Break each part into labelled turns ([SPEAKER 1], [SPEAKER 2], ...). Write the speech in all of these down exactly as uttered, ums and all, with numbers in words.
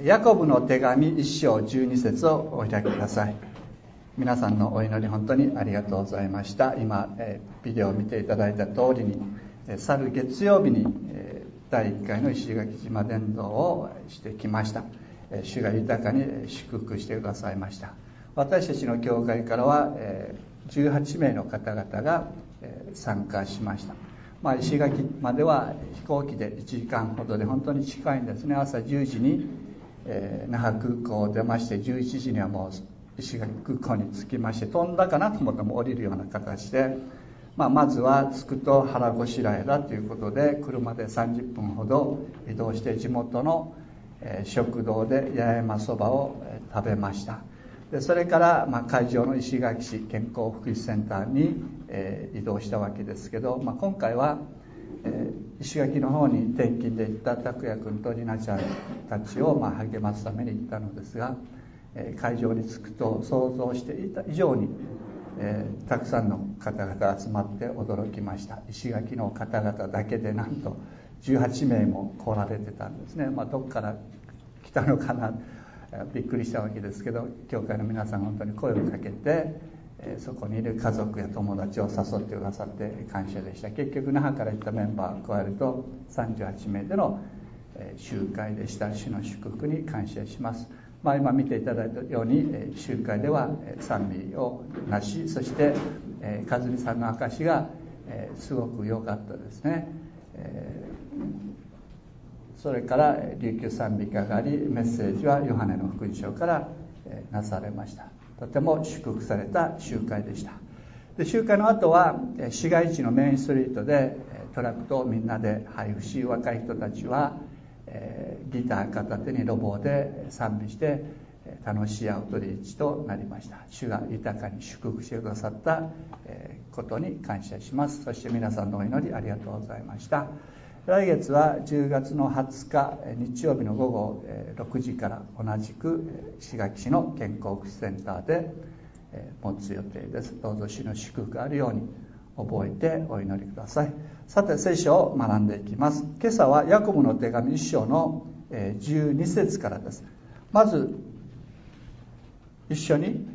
[SPEAKER 1] ヤコブの手紙いっ章じゅうに節をお開きください。皆さんのお祈り本当にありがとうございました。今ビデオを見ていただいた通りに、去る月曜日にだいいっかいの石垣島伝道をしてきました。主が豊かに祝福してくださいました。私たちの教会からはじゅうはちめいの方々が参加しました。まあ、石垣までは飛行機でいちじかんほどで本当に近いんですね。朝じゅうじに、えー、那覇空港を出まして、じゅういちじにはもう石垣空港に着きまして、飛んだかなと思っても降りるような形で、まあ、まずは着くと腹ごしらえだということで、車でさんじゅっぷんほど移動して地元の、えー、食堂で八重山そばを、えー、食べました。でそれから、まあ、会場の石垣市健康福祉センターに、えー、移動したわけですけど、まあ、今回は、えー、石垣の方に転勤で行った拓也君と里奈ちゃんたちを、まあ、励ますために行ったのですが、えー、会場に着くと想像していた以上に、えー、たくさんの方々が集まって驚きました。石垣の方々だけでなんとじゅうはちめいも来られてたんですね。まあ、どこから来たのかな、びっくりしたわけですけど、教会の皆さん本当に声をかけて、えー、そこにいる家族や友達を誘ってくださって感謝でした。結局那覇から行ったメンバーを加えるとさんじゅうはちめいでの、えー、集会でした。主の祝福に感謝します。まあ、今見ていただいたように、えー、集会では、えー、賛美をなし、そして、えー、和美さんの証が、えー、すごく良かったですね。えーそれから琉球賛美歌があり、メッセージはヨハネの福音書からなされました。とても祝福された集会でした。で集会の後は市街地のメインストリートでトラクトをみんなで配布し、若い人たちはギター片手に路傍で賛美して楽しいアウトリーチとなりました。主が豊かに祝福してくださったことに感謝します。そして皆さんのお祈りありがとうございました。来月はじゅうがつのはつか日曜日の午後ろくじから同じく石垣市の健康福祉センターで持つ予定です。どうぞ主の祝福があるように覚えてお祈りください。さて聖書を学んでいきます。今朝はヤコブの手紙いっ章のじゅうに節からです。まず一緒に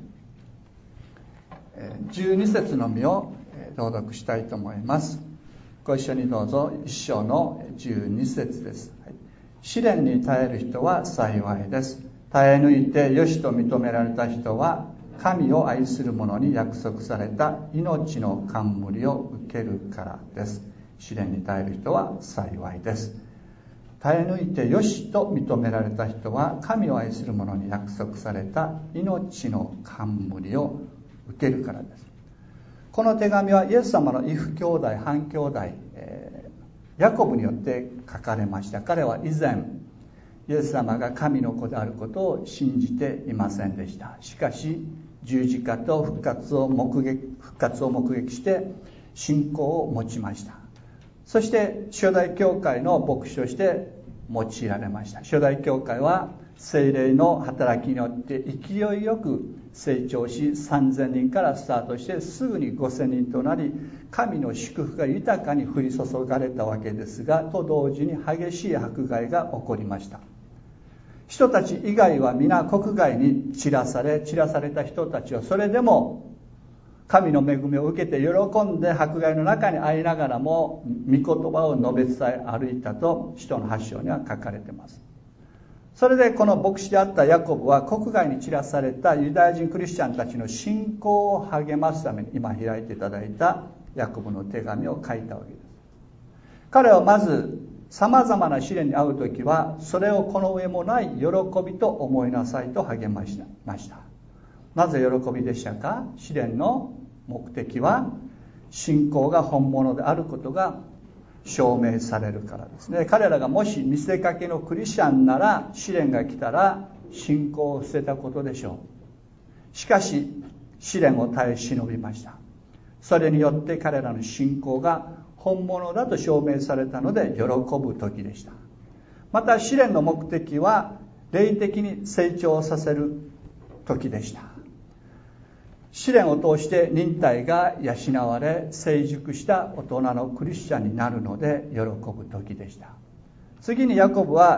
[SPEAKER 1] じゅうに節のみを朗読したいと思います。ご一緒にどうぞ。一章のじゅうに節です。試練に耐える人は幸いです。耐え抜いてよしと認められた人は神を愛する者に約束された命の冠を受けるからです。試練に耐える人は幸いです。耐え抜いてよしと認められた人は神を愛する者に約束された命の冠を受けるからです。この手紙はイエス様の異父兄弟、半兄弟、えー、ヤコブによって書かれました。彼は以前イエス様が神の子であることを信じていませんでした。しかし十字架と復活を目撃、復活を目撃して信仰を持ちました。そして初代教会の牧師として用いられました。初代教会は聖霊の働きによって勢いよく成長し、さんぜんにんからスタートしてすぐにごせんにんとなり、神の祝福が豊かに降り注がれたわけですが、と同時に激しい迫害が起こりました。人たち以外は皆国外に散らされ、散らされた人たちはそれでも神の恵みを受けて喜んで迫害の中にありながらも御言葉を述べ伝え歩いたと使徒のはち章には書かれています。それでこの牧師であったヤコブは国外に散らされたユダヤ人クリスチャンたちの信仰を励ますために今開いていただいたヤコブの手紙を書いたわけです。彼はまず様々な試練に遭うときはそれをこの上もない喜びと思いなさいと励ましました。なぜ喜びでしたか？試練の目的は信仰が本物であることが証明されるからですね。彼らがもし見せかけのクリスチャンなら試練が来たら信仰を捨てたことでしょう。しかし試練を耐え忍びました。それによって彼らの信仰が本物だと証明されたので喜ぶ時でした。また試練の目的は霊的に成長させる時でした。試練を通して忍耐が養われ成熟した大人のクリスチャンになるので喜ぶ時でした。次にヤコブは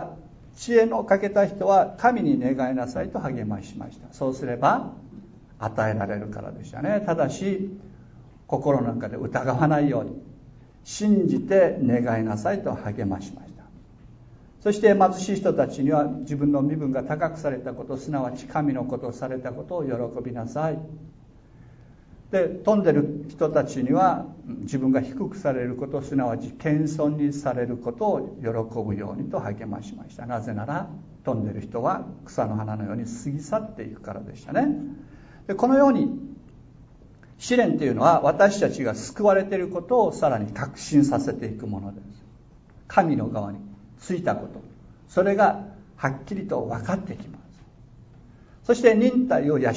[SPEAKER 1] 知恵の欠けた人は神に願いなさいと励ましました。そうすれば与えられるからでしたね。ただし心の中で疑わないように信じて願いなさいと励ましました。そして貧しい人たちには自分の身分が高くされたこと、すなわち神のことをされたことを喜びなさい。で、富んでる人たちには自分が低くされること、すなわち謙遜にされることを喜ぶようにと励ましました。なぜなら富んでる人は草の花のように過ぎ去っていくからでしたね。で、このように試練というのは私たちが救われていることをさらに確信させていくものです。神の側についたこと、それがはっきりと分かってきます。そして忍耐を養います。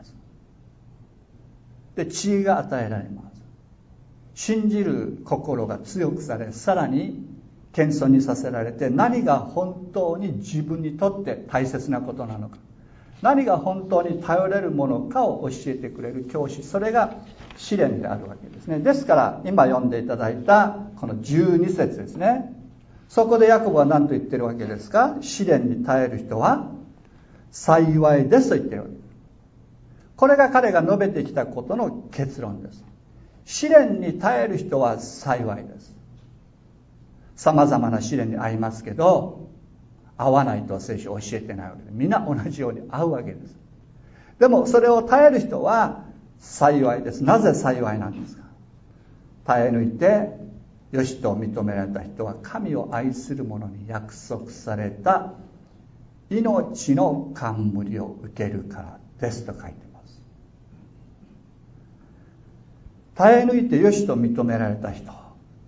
[SPEAKER 1] で、知恵が与えられます。信じる心が強くされ、さらに謙遜にさせられて、何が本当に自分にとって大切なことなのか、何が本当に頼れるものかを教えてくれる教師、それが試練であるわけですね。ですから今読んでいただいたこのじゅうに節ですね。そこでヤコブは何と言ってるわけですか。試練に耐える人は幸いですと言ってるわけです。これが彼が述べてきたことの結論です。試練に耐える人は幸いです。様々な試練に遭いますけど、合わないと聖書を教えてないわけで、みんな同じように合うわけです。でもそれを耐える人は幸いです。なぜ幸いなんですか。耐え抜いてよしと認められた人は神を愛する者に約束された命の冠を受けるからですと書いてます。耐え抜いてよしと認められた人、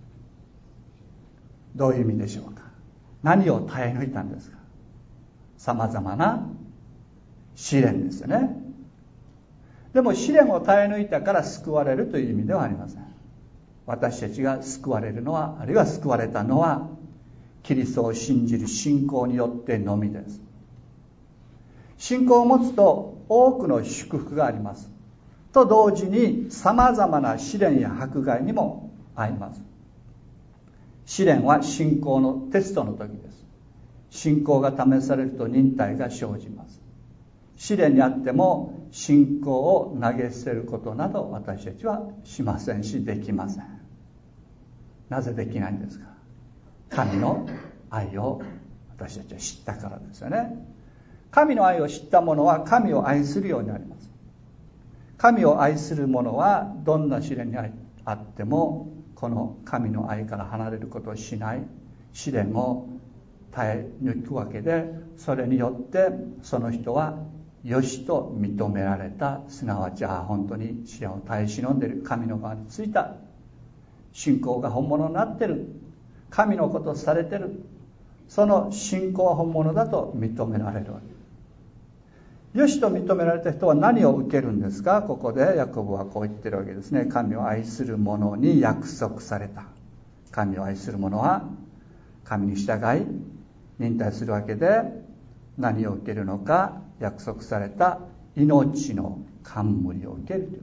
[SPEAKER 1] どういう意味でしょうか。何を耐え抜いたんですか。さまざまな試練ですよね。でも試練を耐え抜いたから救われるという意味ではありません。私たちが救われるのは、あるいは救われたのはキリストを信じる信仰によってのみです。信仰を持つと多くの祝福がありますと同時に、さまざまな試練や迫害にも遭います。試練は信仰のテストの時です。信仰が試されると忍耐が生じます。試練にあっても信仰を投げ捨てることなど私たちはしませんし、できません。なぜできないんですか。神の愛を私たちは知ったからですよね。神の愛を知った者は神を愛するようになります。神を愛する者はどんな試練にあってもこの神の愛から離れることをしない、試練を耐え抜くわけで、それによってその人はよしと認められた、すなわちああ本当に試練を耐え忍んでいる、神の側についた、信仰が本物になっている、神のことをされている、その信仰は本物だと認められるわけです。よしと認められた人は何を受けるんですか。ここでヤコブはこう言ってるわけですね。神を愛する者に約束された。神を愛する者は神に従い忍耐するわけで、何を受けるのか。約束された命の冠を受けるという。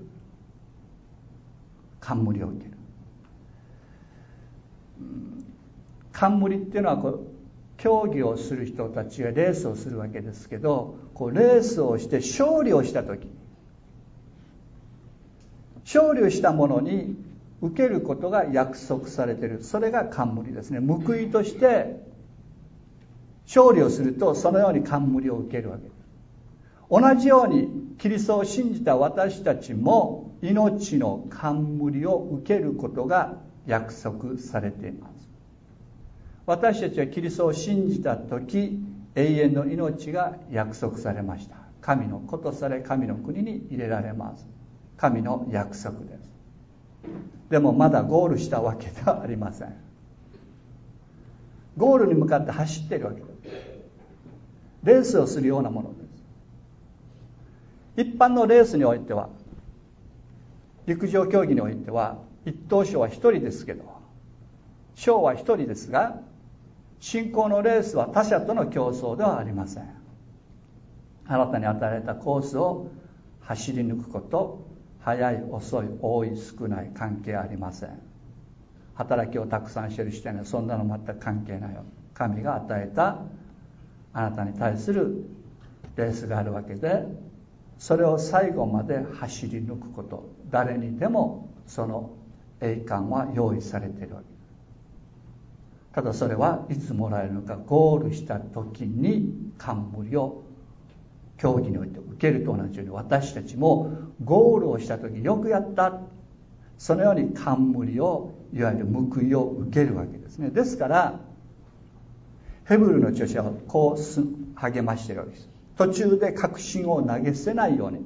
[SPEAKER 1] 冠を受ける。冠っていうのはこう競技をする人たちがレースをするわけですけど、こうレースをして勝利をしたとき、勝利をした者に受けることが約束されている。それが冠ですね。報いとして勝利をするとそのように冠を受けるわけです。同じようにキリストを信じた私たちも命の冠を受けることが約束されています。私たちはキリストを信じたとき、永遠の命が約束されました。神の子とされ、神の国に入れられます。神の約束です。でもまだゴールしたわけではありません。ゴールに向かって走っているわけです。レースをするようなものです。一般のレースにおいては、陸上競技においては一等賞は一人ですけど、賞は一人ですが、信仰のレースは他者との競争ではありません。あなたに与えられたコースを走り抜くこと、早い遅い多い少ない関係ありません。働きをたくさんしている人にはそんなの全く関係ないよ。神が与えたあなたに対するレースがあるわけで、それを最後まで走り抜くこと、誰にでもその栄冠は用意されているわけです。ただそれはいつもらえるのか、ゴールした時に冠を競技において受けると同じように、私たちもゴールをした時、よくやった、そのように冠を、いわゆる報いを受けるわけですね。ですからヘブルの著者はこう励ましているわけです。途中で確信を投げ捨てないように、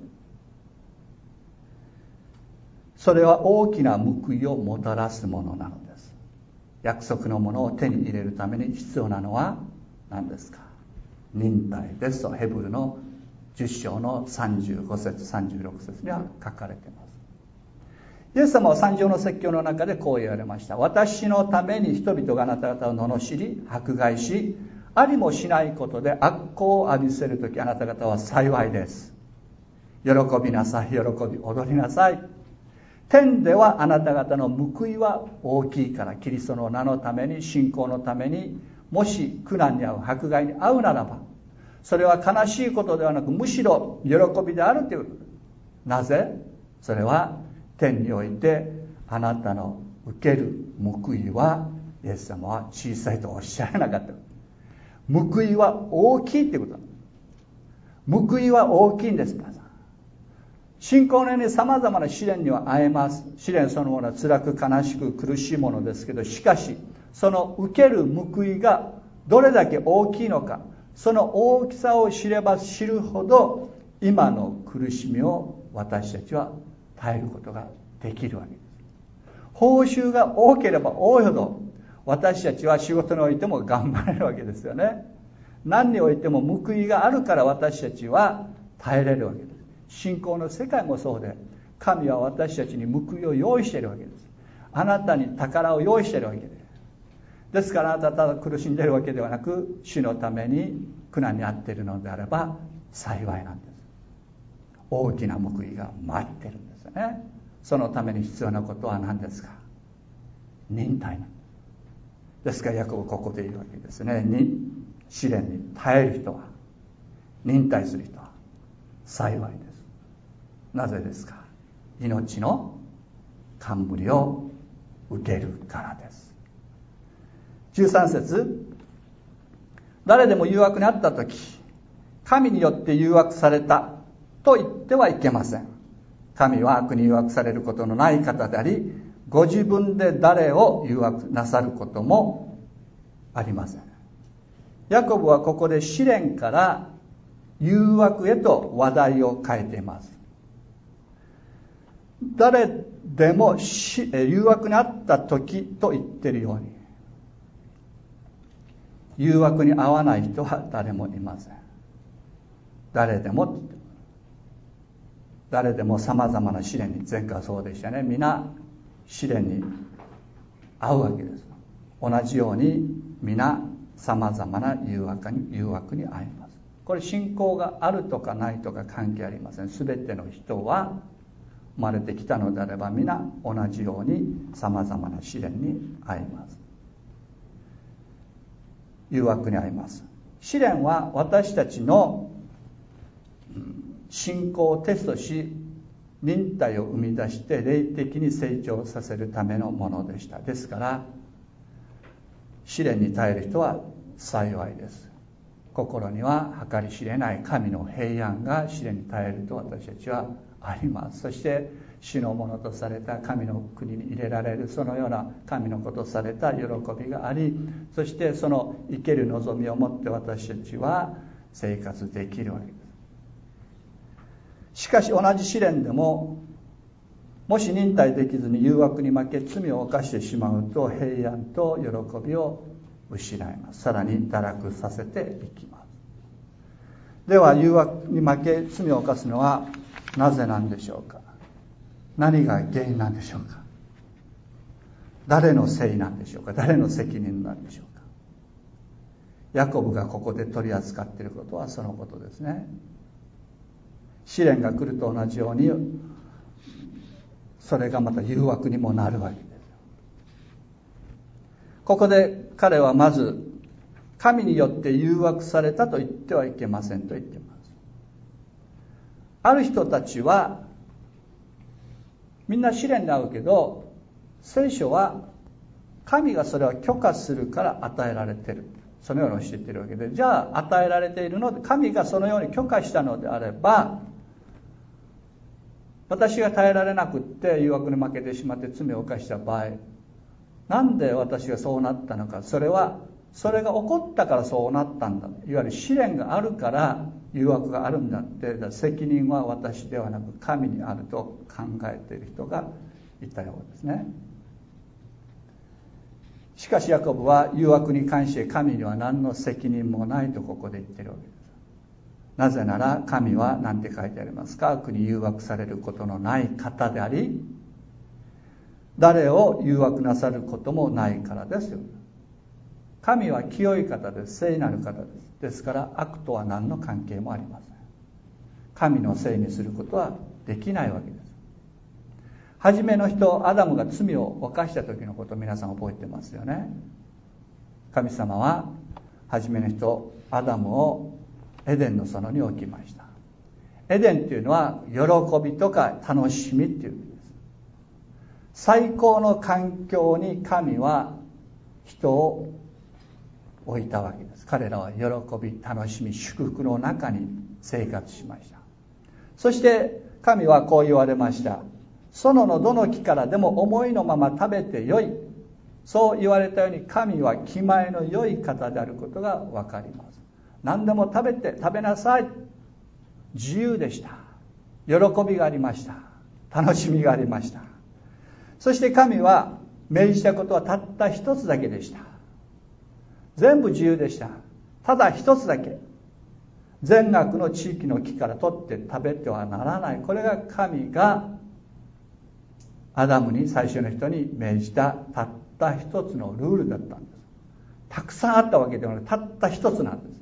[SPEAKER 1] それは大きな報いをもたらすものなのです。約束のものを手に入れるために必要なのは何ですか？忍耐ですとヘブルのじゅっ章のさんじゅうご節さんじゅうろく節には書かれています。イエス様は三条の説教の中でこう言われました。私のために人々があなた方を罵り迫害し、ありもしないことで悪行を浴びせるとき、あなた方は幸いです。喜びなさい、喜び踊りなさい。天ではあなた方の報いは大きいから、キリストの名のために、信仰のために、もし苦難に遭う、迫害に遭うならば、それは悲しいことではなく、むしろ喜びであるという。なぜ？それは天においてあなたの受ける報いは、イエス様は小さいとおっしゃらなかった。報いは大きいってこと。報いは大きいんです。皆さん、信仰のようにさまざまな試練には遭えます。試練そのものは辛く悲しく苦しいものですけど、しかしその受ける報いがどれだけ大きいのか、その大きさを知れば知るほど、今の苦しみを私たちは耐えることができるわけです。報酬が多ければ多いほど、私たちは仕事においても頑張れるわけですよね。何においても報いがあるから私たちは耐えれるわけです。信仰の世界もそうで、神は私たちに報いを用意しているわけです。あなたに宝を用意しているわけです。ですからあなたただ苦しんでいるわけではなく、主のために苦難に遭っているのであれば幸いなんです。大きな報いが待っているんですよね。そのために必要なことは何ですか？忍耐なんです。ですからヤコブここで言うわけですね。に試練に耐える人は、忍耐する人は幸いです。なぜですか？命の冠を受けるからです。じゅうさん節、誰でも誘惑にあったとき、神によって誘惑されたと言ってはいけません。神は悪に誘惑されることのない方であり、ご自分で誰を誘惑なさることもありません。ヤコブはここで試練から誘惑へと話題を変えています。誰でも誘惑にあった時と言っているように、誘惑に合わない人は誰もいません。誰でも誰でも様々な試練に、前回はそうでしたね。皆試練に合うわけです。同じように皆様々な誘惑に誘惑に遭います。これ信仰があるとかないとか関係ありません。すべての人は生まれてきたのであれば皆同じように様々な試練に遭います。誘惑に遭います。試練は私たちの信仰をテストし、忍耐を生み出して霊的に成長させるためのものでした。ですから試練に耐える人は幸いです。心には計り知れない神の平安が試練に耐えると私たちはあります。そして主のものとされた神の国に入れられる、そのような神のことされた喜びがあり、そしてその生ける望みを持って私たちは生活できるわけです。しかし同じ試練でも、もし忍耐できずに誘惑に負け罪を犯してしまうと、平安と喜びを失います。さらに堕落させていきます。では誘惑に負け罪を犯すのはなぜなんでしょうか？何が原因なんでしょうか？誰のせいなんでしょうか？誰の責任なんでしょうか？ヤコブがここで取り扱っていることはそのことですね。試練が来ると同じように、それがまた誘惑にもなるわけです。ここで彼はまず神によって誘惑されたと言ってはいけませんと言っています。ある人たちはみんな試練に遭うけど、聖書は神がそれは許可するから与えられている、そのように教えているわけで、じゃあ与えられているので、神がそのように許可したのであれば、私が耐えられなくって誘惑に負けてしまって罪を犯した場合、なんで私がそうなったのか、それはそれが起こったからそうなったんだ、いわゆる試練があるから誘惑があるんだって、責任は私ではなく神にあると考えている人がいたようですね。しかしヤコブは誘惑に関して神には何の責任もないとここで言っているわけです。なぜなら神は何て書いてありますか。悪に誘惑されることのない方であり、誰を誘惑なさることもないからですよ。神は清い方です。聖なる方です。ですから悪とは何の関係もありません。神のせいにすることはできないわけです。初めの人アダムが罪を犯した時のことを皆さん覚えてますよね。神様は初めの人アダムをエデンの園に置きました。エデンっていうのは喜びとか楽しみっていう意味です。最高の環境に神は人を置いたわけです。彼らは喜び、楽しみ、祝福の中に生活しました。そして神はこう言われました。園のどの木からでも思いのまま食べてよい。そう言われたように神は気前の良い方であることが分かります。何でも食べて食べなさい。自由でした。喜びがありました。楽しみがありました。そして神は命じたことはたった一つだけでした。全部自由でした。ただ一つだけ、善悪の地域の木から取って食べてはならない。これが神がアダムに、最初の人に命じたたった一つのルールだったんです。たくさんあったわけではなく、たった一つなんです。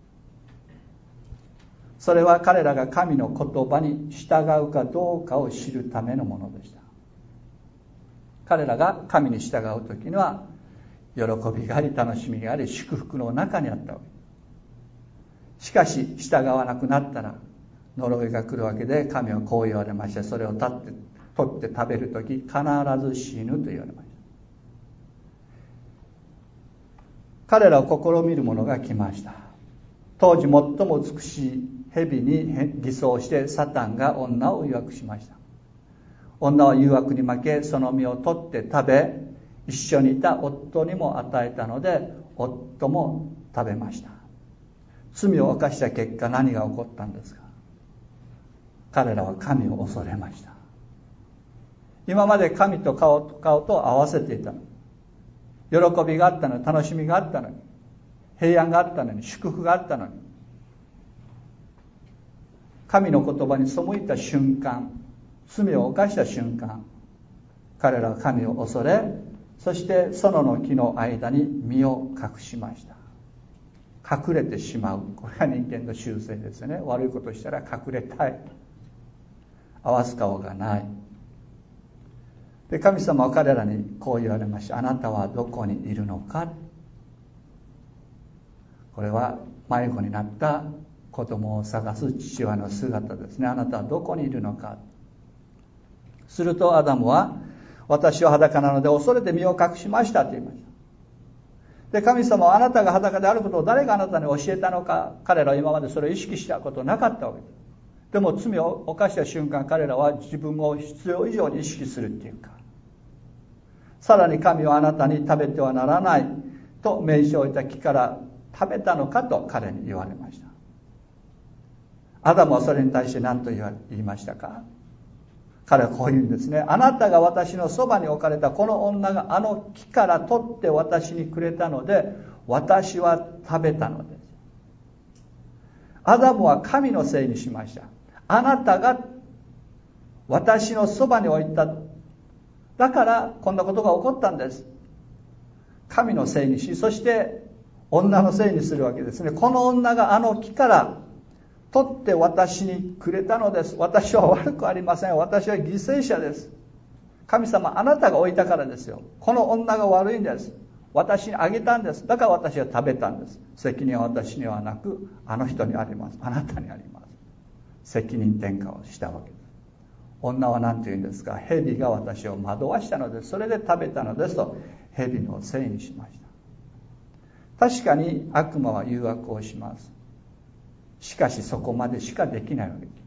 [SPEAKER 1] それは彼らが神の言葉に従うかどうかを知るためのものでした。彼らが神に従うときには喜びがあり、楽しみがあり、祝福の中にあったわけ。しかし従わなくなったら呪いが来るわけで、神はこう言われました。それを立って取って食べるとき必ず死ぬと言われました。彼らを試みる者が来ました。当時最も美しい蛇に偽装してサタンが女を誘惑しました。女は誘惑に負け、その実を取って食べ、一緒にいた夫にも与えたので、夫も食べました。罪を犯した結果、何が起こったんですか。彼らは神を恐れました。今まで神と顔と顔と合わせていたの。喜びがあったのに、楽しみがあったのに、平安があったのに、祝福があったのに、神の言葉に背いた瞬間、罪を犯した瞬間、彼らは神を恐れ、そして園の木の間に身を隠しました。隠れてしまう。これが人間の習性ですね。悪いことしたら隠れたい。合わす顔がない。で、神様は彼らにこう言われました。あなたはどこにいるのか。これは迷子になった子供を探す父親の姿ですね。あなたはどこにいるのか。するとアダムは、私は裸なので恐れて身を隠しましたと言いました。で、神様はあなたが裸であることを誰があなたに教えたのか。彼らは今までそれを意識したことなかったわけです。でも罪を犯した瞬間、彼らは自分を必要以上に意識するっていうか、さらに神はあなたに食べてはならないと命じておいた木から食べたのかと彼に言われました。アダムはそれに対して何と言いましたか。彼はこう言うんですね。あなたが私のそばに置かれたこの女があの木から取って私にくれたので、私は食べたのです。アダムは神のせいにしました。あなたが私のそばに置いた。だからこんなことが起こったんです。神のせいにし、そして女のせいにするわけですね。この女があの木から取って私にくれたのです。私は悪くありません。私は犠牲者です。神様、あなたが置いたからですよ。この女が悪いんです。 私にあげたんです。だから私は食べたんです。責任は私にはなく、あの人にあります。あなたにあります。責任転嫁をしたわけです。女は何て言うんですか。蛇が私を惑わしたのです。それで食べたのですと、蛇のせいにしました。確かに悪魔は誘惑をします。しかしそこまでしかできないわけです。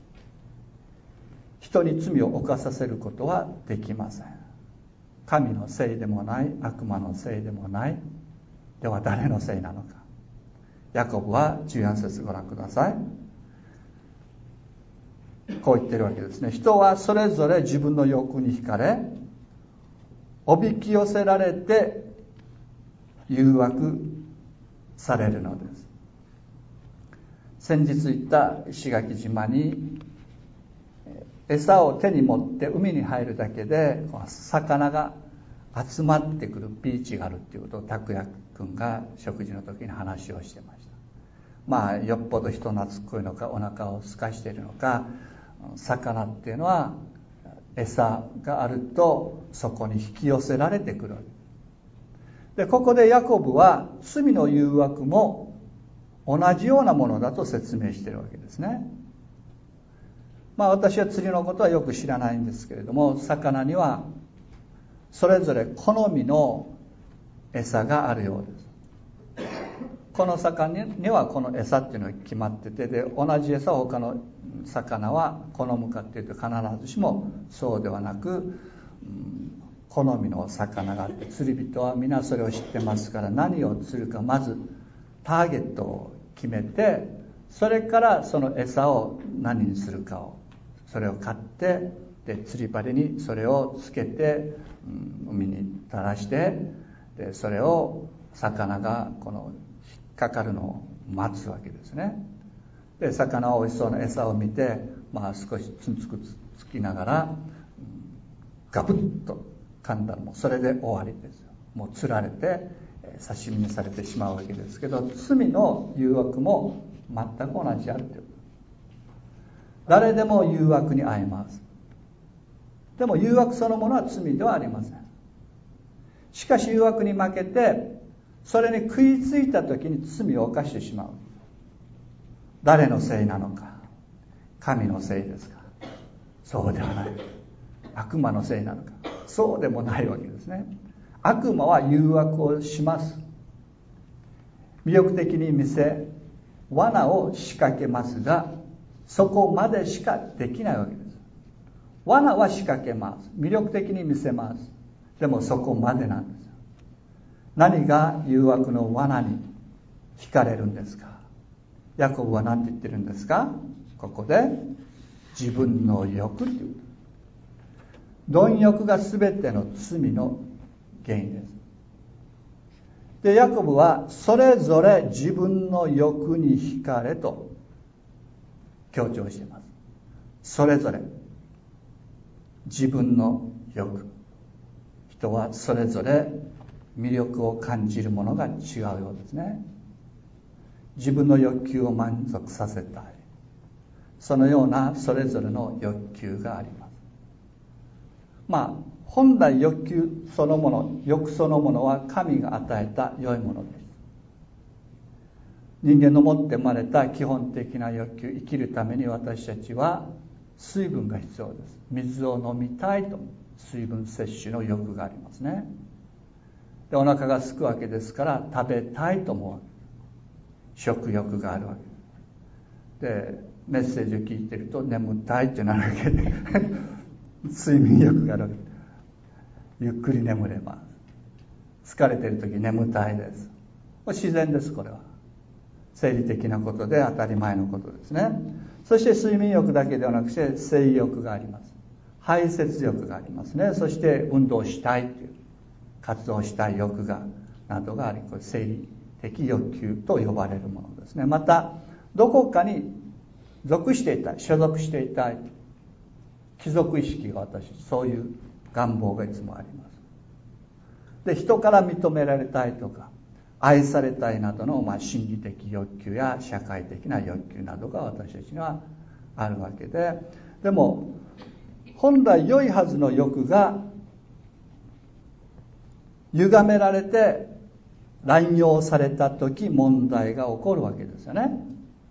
[SPEAKER 1] 人に罪を犯させることはできません。神のせいでもない、悪魔のせいでもない。では誰のせいなのか。ヤコブはじゅうよん節ご覧ください。こう言ってるわけですね。人はそれぞれ自分の欲に惹かれ、おびき寄せられて誘惑されるのです。先日行った石垣島に餌を手に持って海に入るだけで魚が集まってくるビーチがあるっていうことを拓也君が食事の時に話をしてました。まあよっぽど人懐っこいのかお腹を空かしているのか、魚っていうのは餌があるとそこに引き寄せられてくる。でここでヤコブは罪の誘惑も同じようなものだと説明しているわけですね。まあ私は釣りのことはよく知らないんですけれども、魚にはそれぞれ好みの餌があるようです。この魚にはこの餌っていうのが決まってて、で同じ餌を他の魚は好むかっていうと必ずしもそうではなく、うん、好みの魚があって、釣り人は皆それを知ってますから、何を釣るかまずターゲットを決めて、それからその餌を何にするかをそれを買って、で釣り針にそれをつけて、うん、海に垂らして、でそれを魚がこの引っかかるのを待つわけですね。で魚は美味しそうな餌を見て、まあ、少しつんつくつきながら、うん、ガブッと噛んだらもうそれで終わりですよ。もう釣られて刺身にされてしまうわけですけど、罪の誘惑も全く同じであるという。誰でも誘惑に遭います。でも誘惑そのものは罪ではありません。しかし誘惑に負けてそれに食いついた時に罪を犯してしまう。誰のせいなのか。神のせいですか。そうではない。悪魔のせいなのか。そうでもないわけですね。悪魔は誘惑をします。魅力的に見せ、罠を仕掛けますが、そこまでしかできないわけです。罠は仕掛けます。魅力的に見せます。でもそこまでなんです。何が誘惑の罠に惹かれるんですか。ヤコブは何て言ってるんですか。ここで自分の欲という。貪欲が全ての罪の原因です。でヤコブはそれぞれ自分の欲に惹かれと強調しています。それぞれ自分の欲。人はそれぞれ魅力を感じるものが違うようですね。自分の欲求を満足させたい。そのようなそれぞれの欲求があります。まあ本来欲求そのもの、欲そのものは神が与えた良いものです。人間の持って生まれた基本的な欲求、生きるために私たちは水分が必要です。水を飲みたいと水分摂取の欲がありますね。でお腹が空くわけですから食べたいと思うわけ。食欲があるわけで、メッセージを聞いてると眠たいってなるわけで睡眠欲があるわけで、ゆっくり眠れます。疲れてる時眠たいです。これ自然です。これは生理的なことで当たり前のことですね。そして睡眠欲だけではなくて性欲があります。排泄欲がありますね。そして運動したいという活動したい欲がなどがあり、これ生理的欲求と呼ばれるものですね。またどこかに属していたい、所属していたい、帰属意識が私そういう願望がいつもあります。で人から認められたいとか愛されたいなどの、まあ、心理的欲求や社会的な欲求などが私たちにはあるわけで、でも本来良いはずの欲が歪められて乱用された時問題が起こるわけですよね。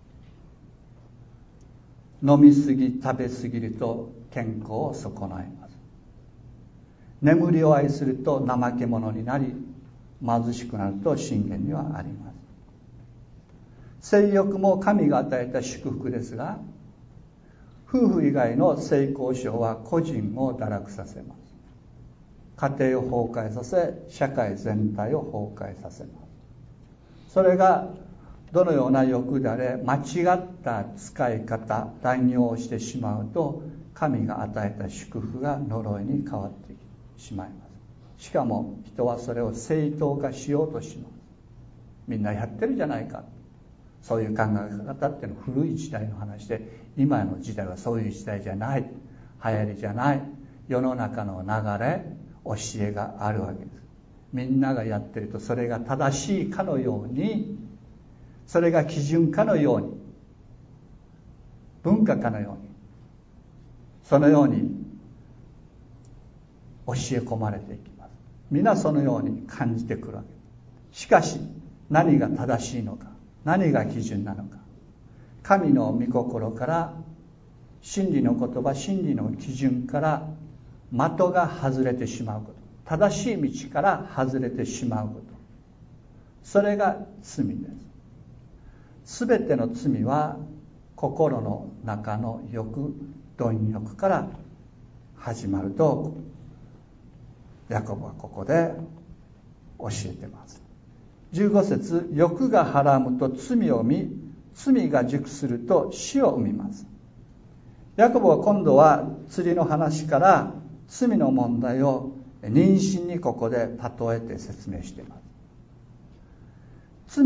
[SPEAKER 1] 飲みすぎ食べすぎると健康を損ないます。眠りを愛すると怠け者になり、貧しくなると箴言にはあります。性欲も神が与えた祝福ですが、夫婦以外の性交渉は個人を堕落させます。家庭を崩壊させ、社会全体を崩壊させます。それがどのような欲であれ、間違った使い方、乱用してしまうと、神が与えた祝福が呪いに変わってしまいます。しかも人はそれを正当化しようとします。みんなやってるじゃないか。そういう考え方っていうのは古い時代の話で、今の時代はそういう時代じゃない、流行りじゃない、世の中の流れ、教えがあるわけです。みんながやってるとそれが正しいかのように、それが基準かのように、文化かのように、そのように教え込まれていきます。皆そのように感じてくるわけです。しかし何が正しいのか、何が基準なのか、神の御心から、真理の言葉、真理の基準から的が外れてしまうこと、正しい道から外れてしまうこと、それが罪です。すべての罪は心の中の欲、貪欲から始まるとヤコブはここで教えています。じゅうご節、欲がはらむと罪を生み、罪が熟すると死を生みます。ヤコブは今度は釣りの話から罪の問題を妊娠にここで例えて説明しています。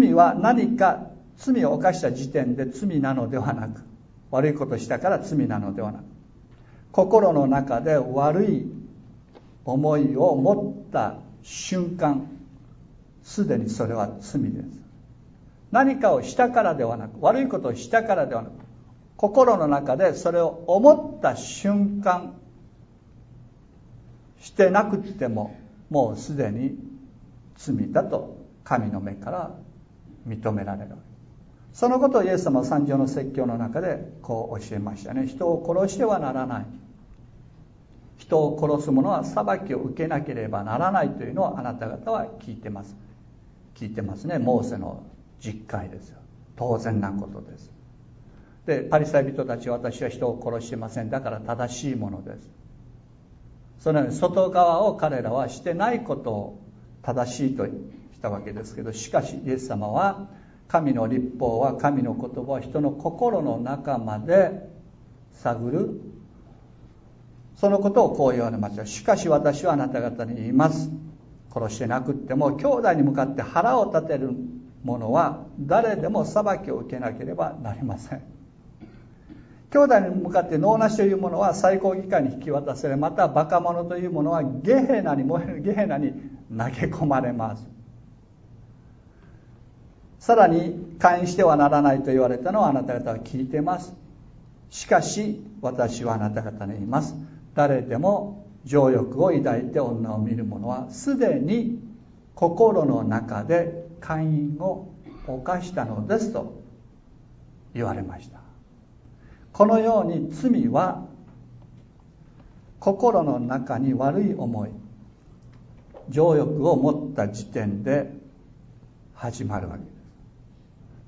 [SPEAKER 1] 罪は何か、罪を犯した時点で罪なのではなく、悪いことしたから罪なのではなく、心の中で悪い思いを持った瞬間、すでにそれは罪です。何かをしたからではなく、悪いことをしたからではなく、心の中でそれを思った瞬間、してなくてももうすでに罪だと神の目から認められるわけ。そのことをイエス様は三条の説教の中でこう教えましたね。人を殺してはならない、人を殺す者は裁きを受けなければならないというのをあなた方は聞いてます聞いてますね。モーセの実会ですよ。当然なことです。でパリサイ人たちは、私は人を殺してません、だから正しいものです。そのように外側を彼らはしてないことを正しいとしたわけですけど、しかしイエス様は、神の律法は、神の言葉は人の心の中まで探る、そのことをこう言われました。しかし私はあなた方に言います。殺してなくっても兄弟に向かって腹を立てる者は誰でも裁きを受けなければなりません。兄弟に向かって能なしというものは最高議会に引き渡され、またバカ者というものはゲヘナに燃えるゲヘナに投げ込まれます。さらに、姦淫してはならないと言われたのはあなた方は聞いています。しかし私はあなた方に言います。誰でも情欲を抱いて女を見る者はすでに心の中で姦淫を犯したのですと言われました。このように罪は心の中に悪い思い、情欲を持った時点で始まるわけです。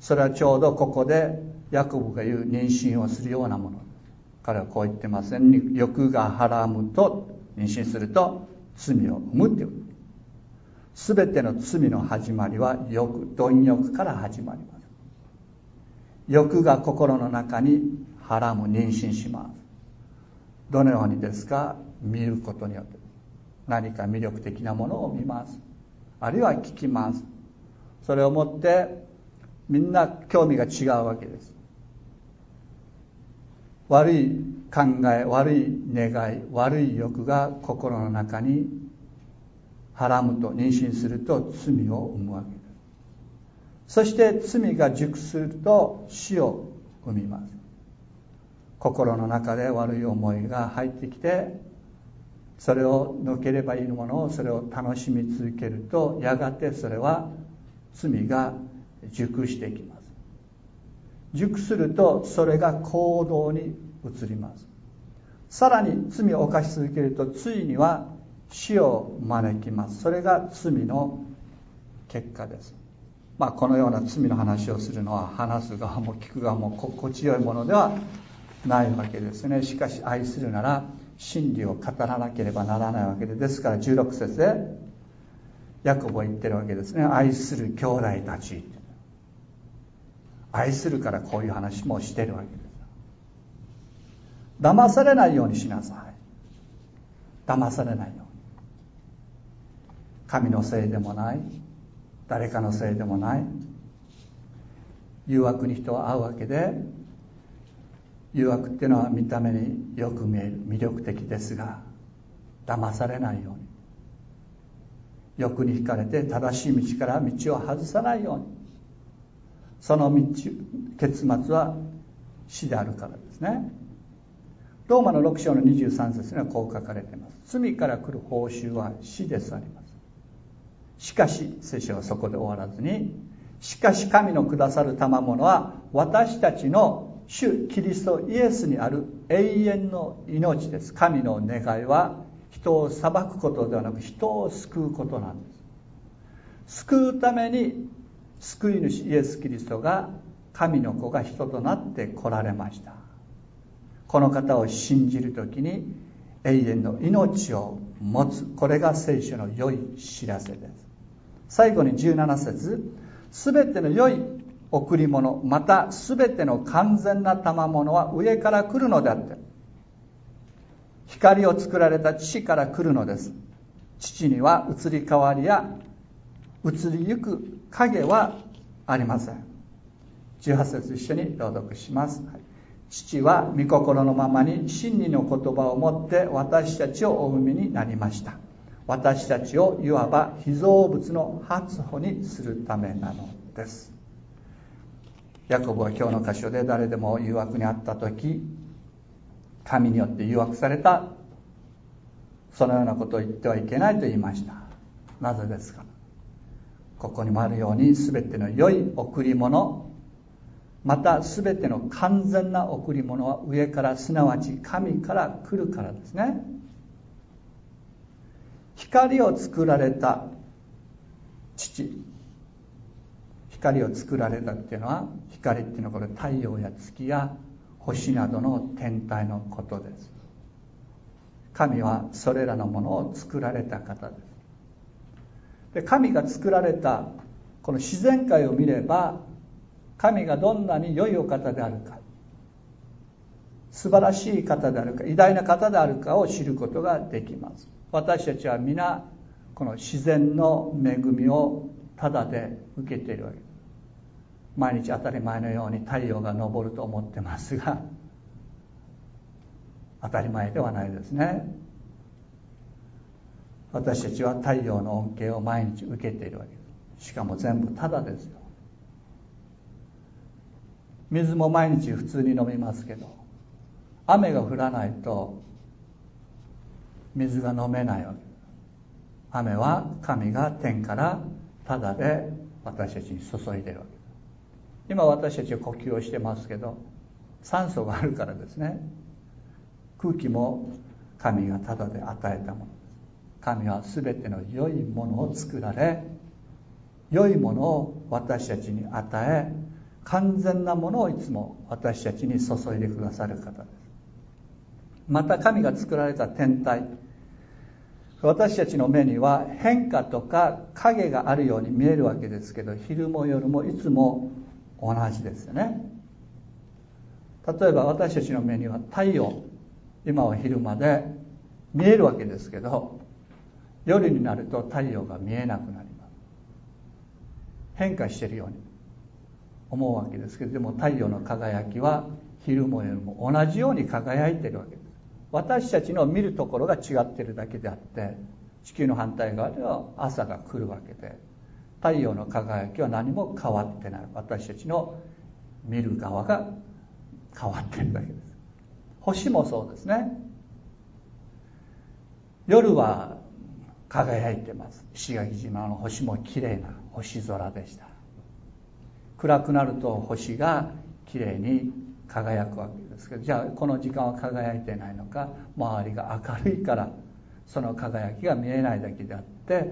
[SPEAKER 1] それはちょうどここでヤコブが言う妊娠をするようなもの。彼はこう言ってますね。欲がはらむと、妊娠すると罪を生むという。すべての罪の始まりは欲、貪欲から始まります。欲が心の中にはらむ、妊娠します。どのようにですか？見ることによって何か魅力的なものを見ます。あるいは聞きます。それをもってみんな興味が違うわけです。悪い考え、悪い願い、悪い欲が心の中にはらむと、妊娠すると罪を生むわけです。そして罪が熟すると死を生みます。心の中で悪い思いが入ってきて、 それを抜ければいいものをそれを楽しみ続けると、やがてそれは罪が熟していきます。熟するとそれが行動に移ります。さらに罪を犯し続けると、ついには死を招きます。それが罪の結果です。まあ、このような罪の話をするのは話す側も聞く側も心地よいものではないわけですね。しかし愛するなら真理を語らなければならないわけで、ですからじゅうろく節でヤコブは言ってるわけですね。愛する兄弟たち、愛するからこういう話もしてるわけです。騙されないようにしなさい。騙されないように。神のせいでもない、誰かのせいでもない。誘惑に人は合うわけで、誘惑っていうのは見た目によく見える、魅力的ですが、騙されないように、欲に惹かれて正しい道から道を外さないように。その道、結末は死であるからですね。ローマのろく章のにじゅうさん節にはこう書かれています。罪から来る報酬は死ですあります。しかし、聖書はそこで終わらずに、しかし神のくださる賜物は私たちの主キリストイエスにある永遠の命です。神の願いは人を裁くことではなく、人を救うことなんです。救うために救い主イエス・キリストが、神の子が人となって来られました。この方を信じるときに永遠の命を持つ。これが聖書の良い知らせです。最後にじゅうなな節、すべての良い贈り物、またすべての完全な賜物は上から来るのであって、光を作られた父から来るのです。父には移り変わりや移りゆく影はありません。じゅうはち節一緒に朗読します。父は御心のままに真理の言葉をもって私たちをお産みになりました。私たちをいわば被造物の初歩にするためなのです。ヤコブは今日の箇所で、誰でも誘惑にあったとき、神によって誘惑された、そのようなことを言ってはいけないと言いました。なぜですか。ここにもあるように、すべての良い贈り物、またすべての完全な贈り物は上から、すなわち神から来るからですね。光を作られた父、光を作られたっていうのは、光っていうのはこれ太陽や月や星などの天体のことです。神はそれらのものを作られた方です。で、神が作られたこの自然界を見れば、神がどんなに良いお方であるか、素晴らしい方であるか、偉大な方であるかを知ることができます。私たちは皆この自然の恵みをただで受けているわけです。毎日当たり前のように太陽が昇ると思ってますが、当たり前ではないですね。私たちは太陽の恩恵を毎日受けているわけです。しかも全部ただですよ。水も毎日普通に飲みますけど、雨が降らないと水が飲めないわけです。雨は神が天からただで私たちに注いでいるわけです。今私たちは呼吸をしてますけど、酸素があるからですね。空気も神がただで与えたものです。神はすべての良いものを作られ、良いものを私たちに与え、完全なものをいつも私たちに注いでくださる方です。また神が作られた天体、私たちの目には変化とか影があるように見えるわけですけど、昼も夜もいつも同じですよね。例えば私たちの目には太陽、今は昼間で見えるわけですけど、夜になると太陽が見えなくなります。変化しているように思うわけですけど、でも太陽の輝きは昼も夜も同じように輝いているわけです。私たちの見るところが違っているだけであって、地球の反対側では朝が来るわけで、太陽の輝きは何も変わってない。私たちの見る側が変わっているだけです。星もそうですね。 夜は輝いてます。石垣島の星もきれいな星空でした。暗くなると星がきれいに輝くわけですけど、じゃあこの時間は輝いてないのか、周りが明るいからその輝きが見えないだけであって、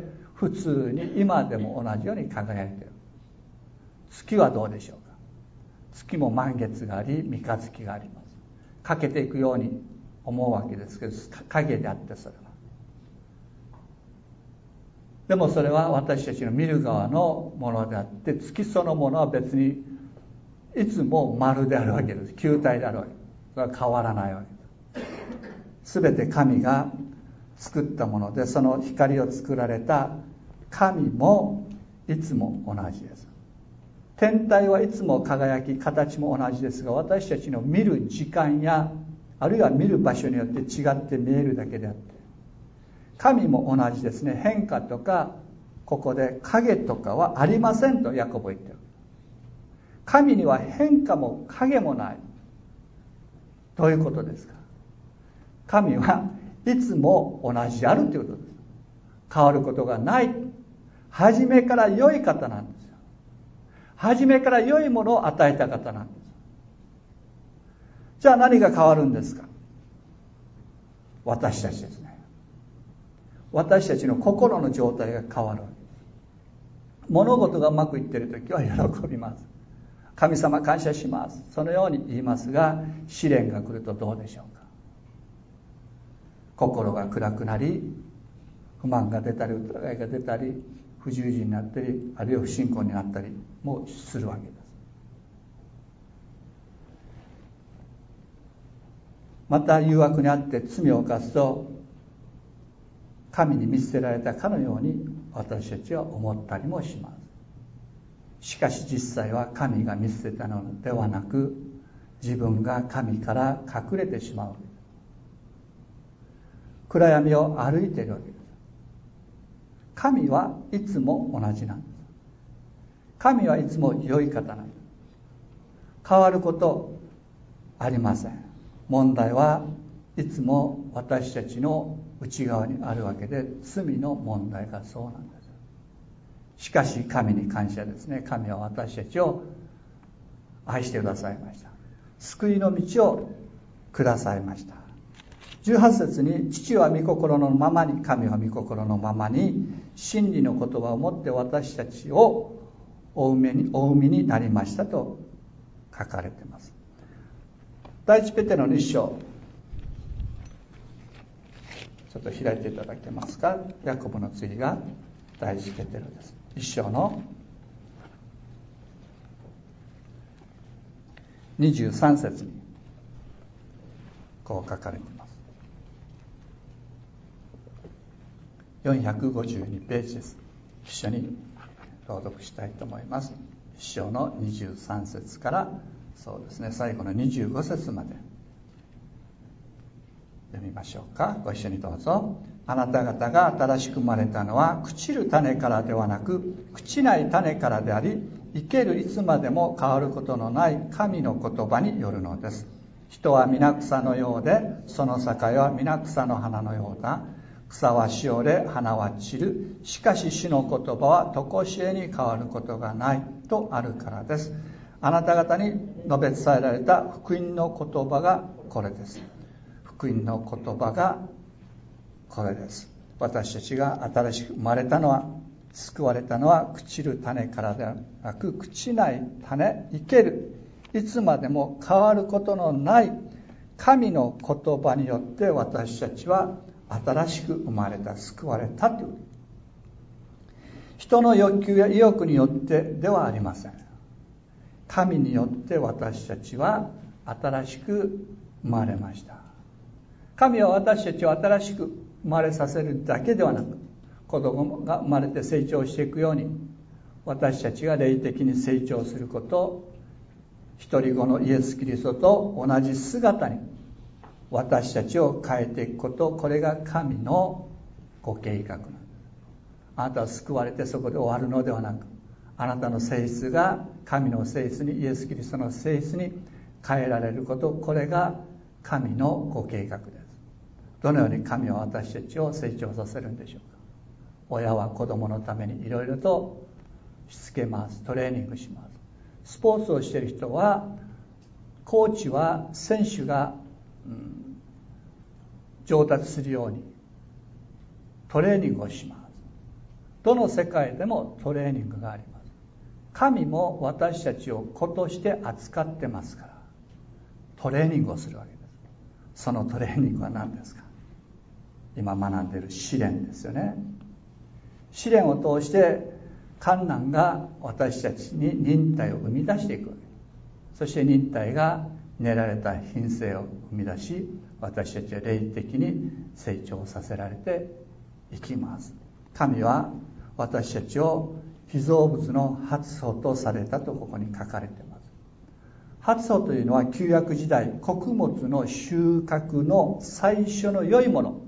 [SPEAKER 1] 普通に今でも同じように輝いている。月はどうでしょうか。月も満月があり三日月があります。欠けていくように思うわけですけど、影であって、それはでもそれは私たちの見る側のものであって、月そのものは別にいつも丸であるわけです。球体であるわけです。それは変わらないわけです。すべて神が作ったもので、その光を作られた神もいつも同じです。天体はいつも輝き、形も同じですが、私たちの見る時間やあるいは見る場所によって違って見えるだけであって、神も同じですね。変化とかここで影とかはありませんとヤコブは言ってる。神には変化も影もない。どういうことですか。神はいつも同じであるということです。変わることがない。初めから良い方なんですよ。初めから良いものを与えた方なんです。じゃあ何が変わるんですか。私たちですね。私たちの心の状態が変わる。物事がうまくいっているときは喜びます。神様感謝します。そのように言いますが、試練が来るとどうでしょうか。心が暗くなり、不満が出たり、疑いが出たり、不従順になったり、あるいは不信仰になったりもするわけです。また誘惑にあって罪を犯すと、神に見捨てられたかのように私たちは思ったりもします。しかし実際は神が見捨てたのではなく、自分が神から隠れてしまう。暗闇を歩いているわけです。神はいつも同じなんです。神はいつも良い方なんです。変わることありません。問題はいつも私たちの内側にあるわけで、罪の問題がそうなんです。しかし神に感謝ですね。神は私たちを愛してくださいました。救いの道をくださいました。じゅうはち節に、父は御心のままに、神は御心のままに真理の言葉をもって私たちをお産みに、お産みになりましたと書かれています。第一ペテロの一章、ちょっと開いていただけますか。ヤコブの次が第一ペテロです。一章のにじゅうさん節にこう書かれています。よんひゃくごじゅうにページです。一緒に朗読したいと思います。一章のにじゅうさん節からそうですね、最後のにじゅうご節まで読みましょうか。ご一緒にどうぞ。あなた方が新しく生まれたのは朽ちる種からではなく、朽ちない種からであり、生けるいつまでも変わることのない神の言葉によるのです。人は皆草のようで、その境は皆草の花のようだ。草はしおれ、花は散る。しかし主の言葉はとこしえに変わることがないとあるからです。あなた方に述べ伝えられた福音の言葉がこれです。福音の言葉がこれです。私たちが新しく生まれたのは、救われたのは朽ちる種からではなく、朽ちない種、生ける、いつまでも変わることのない神の言葉によって私たちは新しく生まれた、救われたという。人の欲求や意欲によってではありません。神によって私たちは新しく生まれました。神は私たちを新しく生まれさせるだけではなく、子供が生まれて成長していくように、私たちが霊的に成長すること、一人子のイエス・キリストと同じ姿に私たちを変えていくこと、これが神のご計画なんです。あなたは救われてそこで終わるのではなく、あなたの性質が神の性質に、イエス・キリストの性質に変えられること、これが神のご計画です。 どのように神は私たちを成長させるんでしょうか。親は子供のためにいろいろとしつけます。トレーニングします。スポーツをしている人は、コーチは選手が、うん、上達するようにトレーニングをします。どの世界でもトレーニングがあります。神も私たちを子として扱ってますから、トレーニングをするわけです。そのトレーニングは何ですか。今学んでいる試練ですよね。試練を通して患難が私たちに忍耐を生み出していくわけです。そして忍耐が練られた品性を生み出し、私たちは霊的に成長させられていきます。神は私たちを被造物の初穂とされたとここに書かれています。初穂というのは旧約時代、穀物の収穫の最初の良いもの、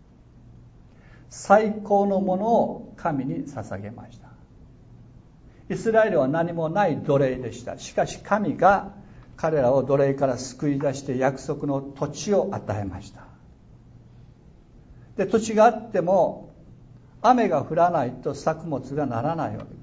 [SPEAKER 1] 最高のものを神に捧げました。イスラエルは何もない奴隷でした。しかし神が彼らを奴隷から救い出して約束の土地を与えました。で、土地があっても雨が降らないと作物がならないわけです。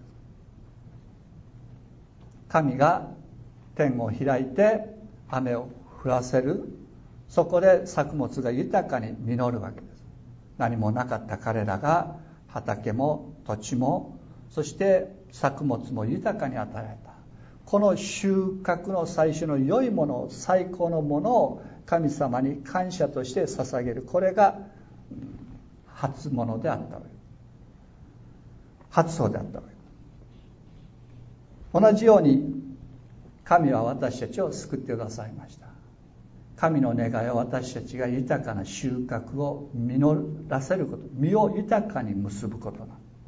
[SPEAKER 1] 神が天を開いて雨を降らせる。そこで作物が豊かに実るわけです。何もなかった彼らが畑も土地も、そして作物も豊かに与えられた。この収穫の最初の良いもの、最高のものを神様に感謝として捧げる。これが初物であったわけです。初穂であったわけです。同じように神は私たちを救ってくださいました。神の願いは私たちが豊かな収穫を実らせること、実を豊かに結ぶことなん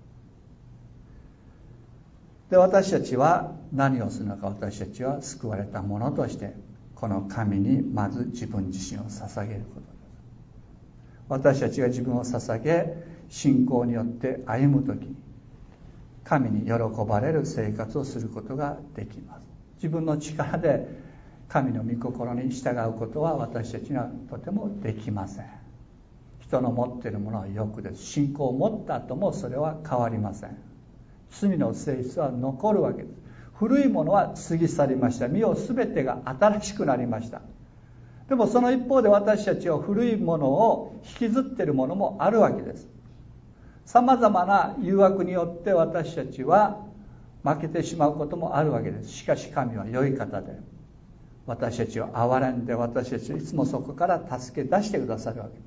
[SPEAKER 1] で、私たちは何をするのか。私たちは救われたものとしてこの神にまず自分自身を捧げることです。私たちが自分を捧げ信仰によって歩むときに神に喜ばれる生活をすることができます。自分の力で神の御心に従うことは私たちにはとてもできません。人の持っているものは欲です。信仰を持った後もそれは変わりません。罪の性質は残るわけです。古いものは過ぎ去りました。身をすべてが新しくなりました。でもその一方で私たちは古いものを引きずっているものもあるわけです。さまざまな誘惑によって私たちは負けてしまうこともあるわけです。しかし神は良い方で、私たちを憐れんで、私たちをいつもそこから助け出してくださるわけです。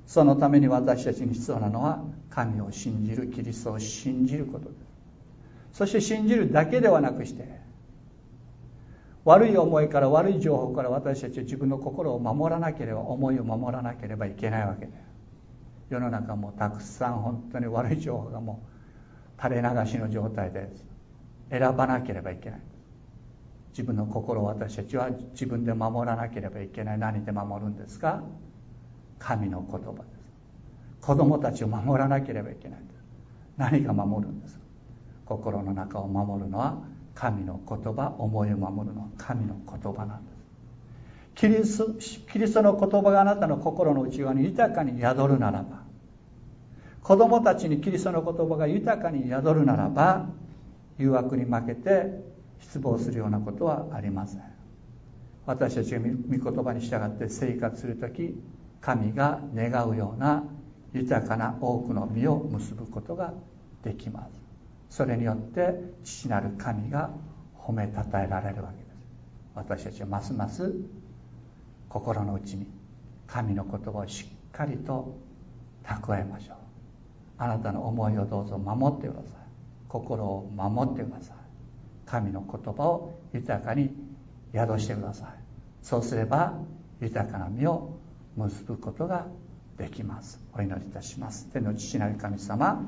[SPEAKER 1] そのために私たちに必要なのは神を信じる、キリストを信じることです。そして信じるだけではなくして、悪い思いから悪い情報から私たちは自分の心を守らなければ、思いを守らなければいけないわけです。世の中もたくさん本当に悪い情報がもう垂れ流しの状態です。選ばなければいけない。自分の心を私たちは自分で守らなければいけない。何で守るんですか？神の言葉です。子供たちを守らなければいけないんです。何が守るんですか？心の中を守るのは神の言葉、思いを守るのは神の言葉なんです。キリスト、キリストの言葉があなたの心の内側に豊かに宿るならば、子供たちにキリストの言葉が豊かに宿るならば、誘惑に負けて失望するようなことはありません。私たちが御言葉に従って生活するとき、神が願うような豊かな多くの実を結ぶことができます。それによって父なる神が褒めたたえられるわけです。私たちはますます心の内に神の言葉をしっかりと蓄えましょう。あなたの思いをどうぞ守ってください。心を守ってください。神の言葉を豊かに宿してください。そうすれば豊かな実を結ぶことができます。お祈りいたします。天の父なる神様、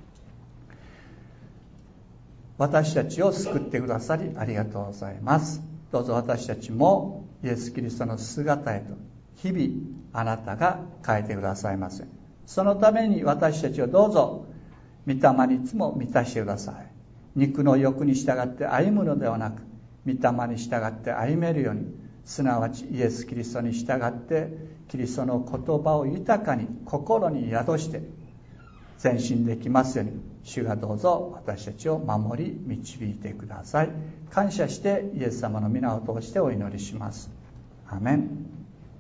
[SPEAKER 1] 私たちを救ってくださりありがとうございます。どうぞ私たちもイエス・キリストの姿へと日々あなたが変えてくださいませ。そのために私たちをどうぞ御霊にいつも満たしてください。肉の欲に従って歩むのではなく、御霊に従って歩めるように、 すなわちイエス・キリストに従ってキリストの言葉を豊かに心に宿して前進できますように、主がどうぞ私たちを守り導いてください。感謝してイエス様の皆を通してお祈りします。アーメン。